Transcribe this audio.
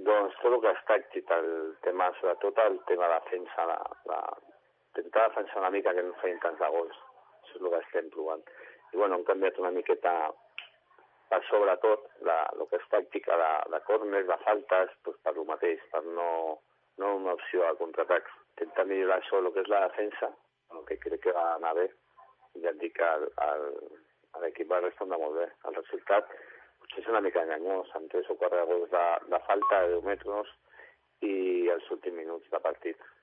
Doncs tot el que és tàctic, el tema, sobretot el tema de defensa, intentar defensar una mica que no feien tants de gols. Això és el que estem provant. I bueno, hem canviat una miqueta per sobretot el que és tàctica de córners, de faltes, doncs per lo mateix, per no una opció a contraatacs. Intentar millorar això, el que és la defensa, que crec que va anar bé. I ja et dic que l'equip va respondre molt bé. El resultat potser és una mica enganyós, amb 3 o 4 gols de falta de 10 metres i els últims minuts de partit.